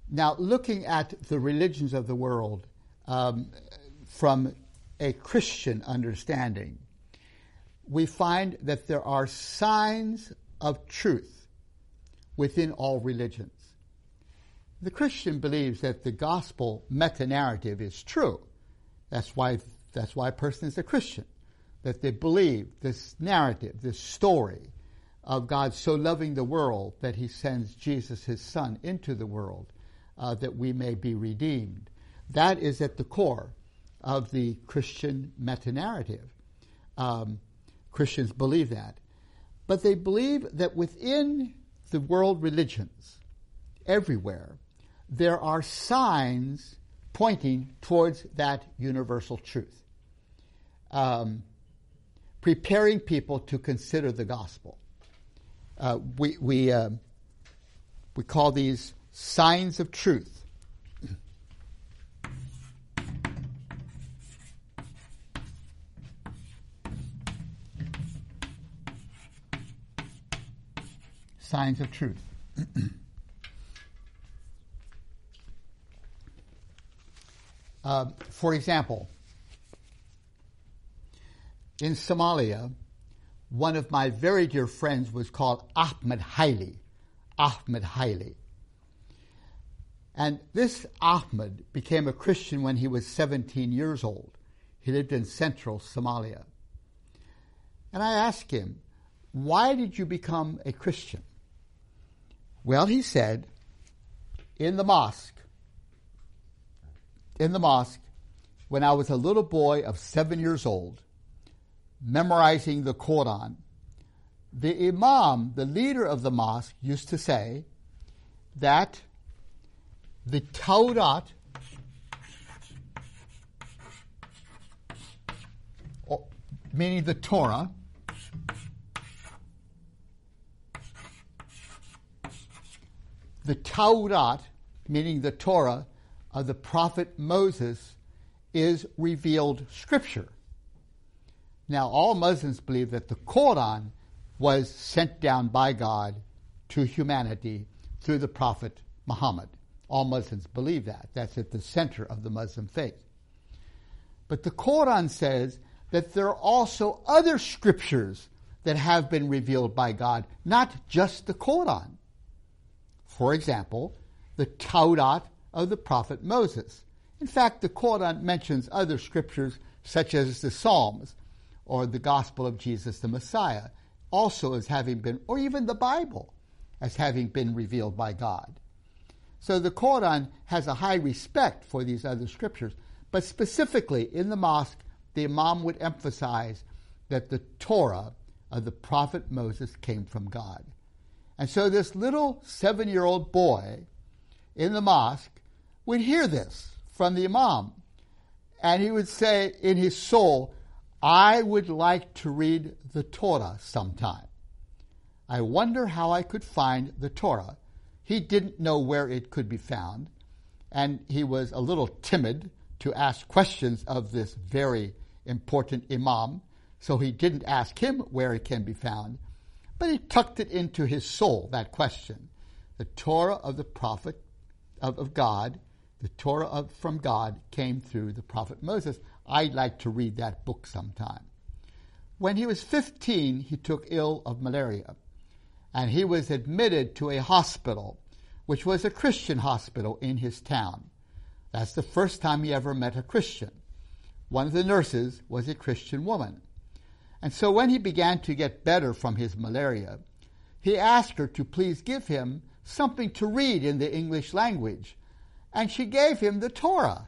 Now, looking at the religions of the world from a Christian understanding, we find that there are signs of truth within all religions. The Christian believes that the gospel meta-narrative is true. That's why a person is a Christian, that they believe this narrative, this story of God so loving the world that he sends Jesus, his son, into the world that we may be redeemed. That is at the core of the Christian meta-narrative. Christians believe that. But they believe that within the world religions, everywhere, there are signs pointing towards that universal truth, preparing people to consider the gospel. We call these signs of truth. Signs of truth. For example, in Somalia, one of my very dear friends was called Ahmed Haile. Ahmed Haile. And this Ahmed became a Christian when he was 17 years old. He lived in central Somalia. And I asked him, why did you become a Christian? Well, he said, in the mosque, when I was a little boy of 7 years old, memorizing the Quran, the imam, the leader of the mosque, used to say that the Tawrat, meaning the Torah, the Tawrat, meaning the Torah of the prophet Moses, is revealed scripture. Now, all Muslims believe that the Quran was sent down by God to humanity through the prophet Muhammad. All Muslims believe that. That's at the center of the Muslim faith. But the Quran says that there are also other scriptures that have been revealed by God, not just the Quran. For example, the Tawrat of the prophet Moses. In fact, the Quran mentions other scriptures such as the Psalms or the Gospel of Jesus the Messiah, also as having been, or even the Bible, as having been revealed by God. So the Quran has a high respect for these other scriptures, but specifically in the mosque, the Imam would emphasize that the Torah of the prophet Moses came from God. And so this little 7-year-old boy in the mosque would hear this from the Imam, and he would say in his soul, I would like to read the Torah sometime. I wonder how I could find the Torah. He didn't know where it could be found, and he was a little timid to ask questions of this very important Imam, so he didn't ask him where it can be found, but he tucked it into his soul, that question. The Torah of the prophet of God, the Torah from God came through the prophet Moses. I'd like to read that book sometime. When he was 15, he took ill of malaria, and he was admitted to a hospital, which was a Christian hospital in his town. That's the first time he ever met a Christian. One of the nurses was a Christian woman. And so when he began to get better from his malaria, he asked her to please give him something to read in the English language. And she gave him the Torah,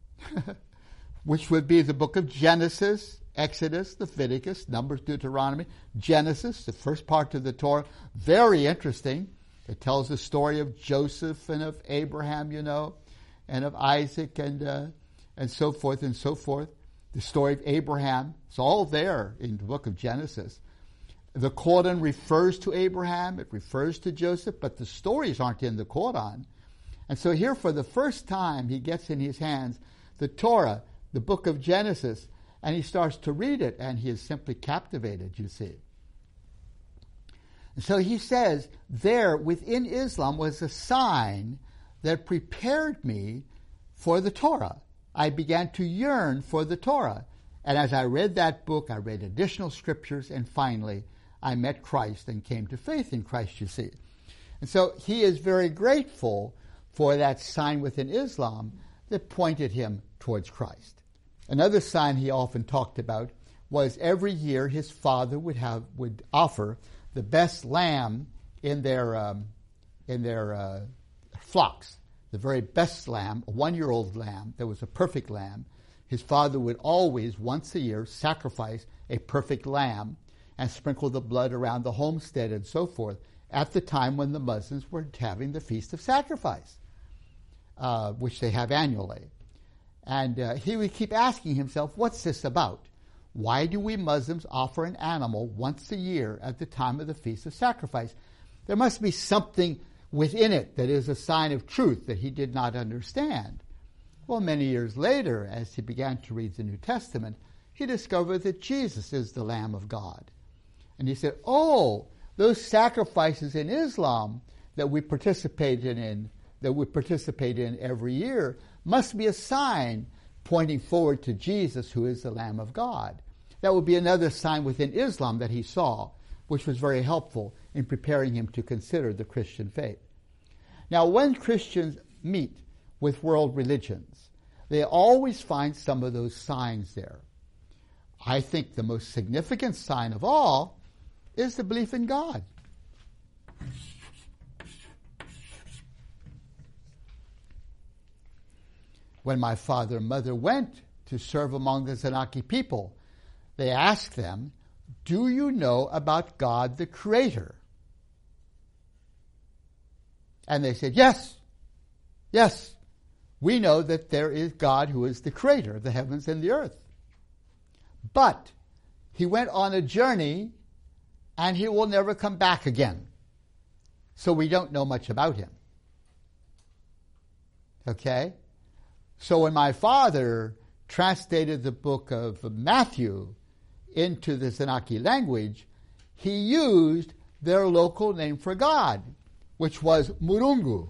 which would be the book of Genesis, Exodus, Leviticus, Numbers, Deuteronomy. Genesis, the first part of the Torah, very interesting. It tells the story of Joseph and of Abraham, and of Isaac and so forth and so forth. The story of Abraham, it's all there in the book of Genesis. The Quran refers to Abraham, it refers to Joseph, but the stories aren't in the Quran. And so here for the first time he gets in his hands the Torah, the book of Genesis, and he starts to read it, and he is simply captivated, you see. And so he says there within Islam was a sign that prepared me for the Torah. I began to yearn for the Torah. And as I read that book, I read additional scriptures, and finally I met Christ and came to faith in Christ, you see. And so he is very grateful for that sign within Islam that pointed him towards Christ. Another sign he often talked about was every year his father would offer the best lamb in their flocks, the very best lamb, a 1-year-old lamb that was a perfect lamb. His father would always, once a year, sacrifice a perfect lamb and sprinkle the blood around the homestead and so forth at the time when the Muslims were having the Feast of Sacrifice, which they have annually. And he would keep asking himself, what's this about? Why do we Muslims offer an animal once a year at the time of the Feast of Sacrifice? There must be something within it that is a sign of truth that he did not understand. Well, many years later, as he began to read the New Testament, he discovered that Jesus is the Lamb of God. And he said, oh, those sacrifices in Islam that we participate in every year must be a sign pointing forward to Jesus, who is the Lamb of God. That would be another sign within Islam that he saw, which was very helpful in preparing him to consider the Christian faith. Now, when Christians meet with world religions, they always find some of those signs there. I think the most significant sign of all is the belief in God. When my father and mother went to serve among the Zenaki people, they asked them, do you know about God the Creator? And they said, yes, we know that there is God who is the Creator of the heavens and the earth. But he went on a journey and he will never come back again. So we don't know much about him. Okay? So when my father translated the book of Matthew into the Zenaki language, he used their local name for God, which was Murungu.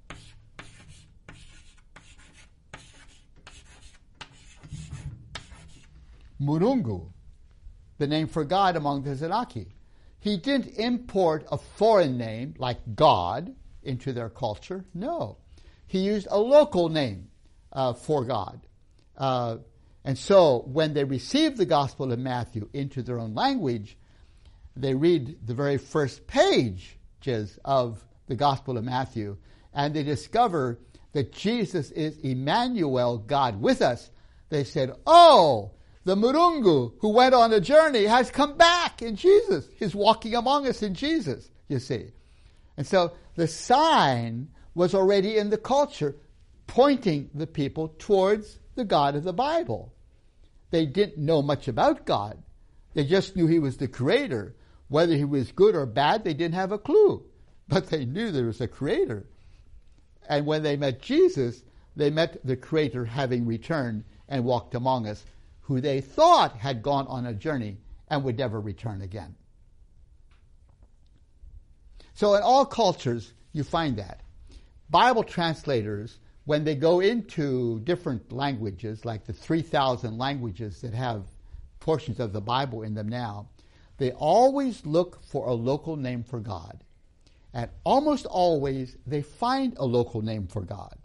Murungu, the name for God among the Zenaki. He didn't import a foreign name like God into their culture. No. He used a local name for God. And so when they received the Gospel of Matthew into their own language, they read the very first pages of the Gospel of Matthew, and they discover that Jesus is Emmanuel, God with us. They said, oh, the Murungu who went on a journey has come back in Jesus. He's walking among us in Jesus, you see. And so the sign was already in the culture, pointing the people towards the God of the Bible. They didn't know much about God. They just knew he was the Creator. Whether he was good or bad, they didn't have a clue. But they knew there was a Creator. And when they met Jesus, they met the Creator having returned and walked among us, who they thought had gone on a journey and would never return again. So in all cultures, you find that. Bible translators, when they go into different languages, like the 3,000 languages that have portions of the Bible in them now, they always look for a local name for God. And almost always they find a local name for God.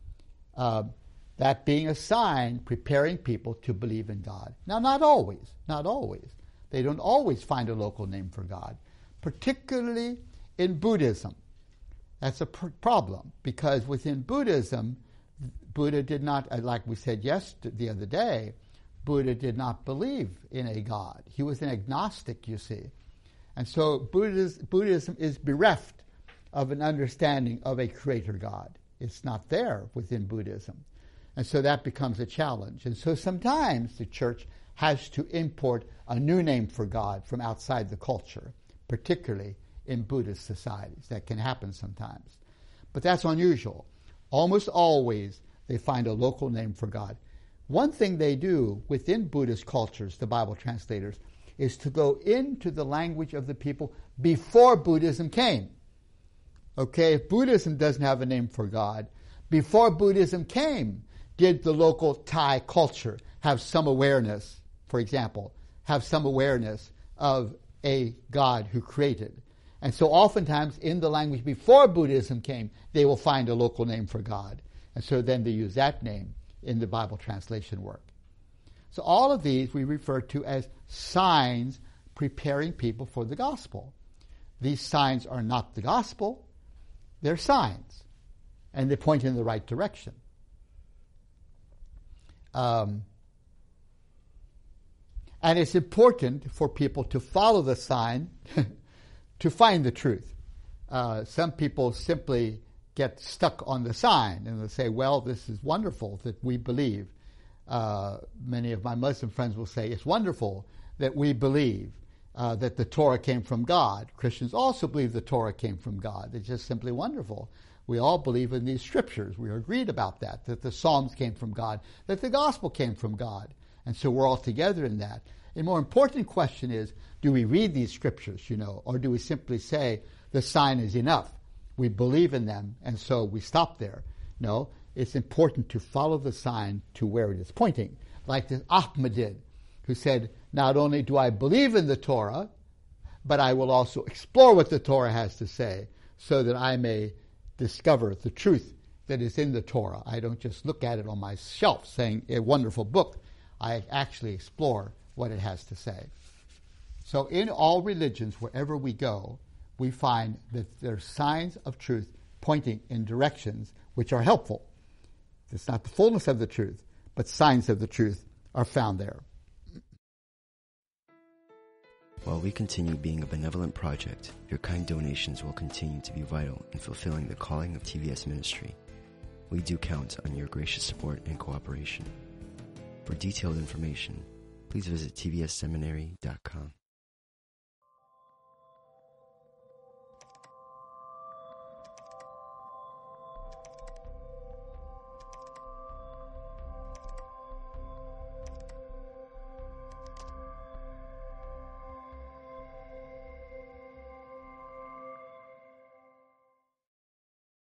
That being a sign preparing people to believe in God. Now, not always. They don't always find a local name for God, particularly in Buddhism. That's a problem, because within Buddhism, Buddha did not, like we said the other day, Buddha did not believe in a God. He was an agnostic, you see. And so Buddhism is bereft of an understanding of a creator God. It's not there within Buddhism. And so that becomes a challenge. And so sometimes the church has to import a new name for God from outside the culture, particularly in Buddhist societies. That can happen sometimes. But that's unusual. Almost always they find a local name for God. One thing they do within Buddhist cultures, the Bible translators, is to go into the language of the people before Buddhism came. Okay, if Buddhism doesn't have a name for God, Before Buddhism came, did the local Thai culture have some awareness, for example, have some awareness of a God who created? And so oftentimes in the language before Buddhism came, they will find a local name for God. And so then they use that name in the Bible translation work. So all of these we refer to as signs preparing people for the gospel. These signs are not the gospel, they're signs, and they point in the right direction. And it's important for people to follow the sign to find the truth. Some people simply get stuck on the sign and they say, well, this is wonderful that we believe. Many of my Muslim friends will say, it's wonderful that we believe that the Torah came from God. Christians also believe the Torah came from God. It's just simply wonderful. We all believe in these scriptures. We are agreed about that the Psalms came from God, that the gospel came from God. And so we're all together in that. A more important question is, do we read these scriptures, or do we simply say the sign is enough? We believe in them, and so we stop there. No, it's important to follow the sign to where it is pointing. Like this Ahmed did, who said, not only do I believe in the Torah, but I will also explore what the Torah has to say so that I may discover the truth that is in the Torah. I don't just look at it on my shelf saying a wonderful book. I actually explore what it has to say. So in all religions, wherever we go, we find that there are signs of truth pointing in directions which are helpful. It's not the fullness of the truth, but signs of the truth are found there. While we continue being a benevolent project, your kind donations will continue to be vital in fulfilling the calling of TVS Ministry. We do count on your gracious support and cooperation. For detailed information, please visit tvsseminary.com.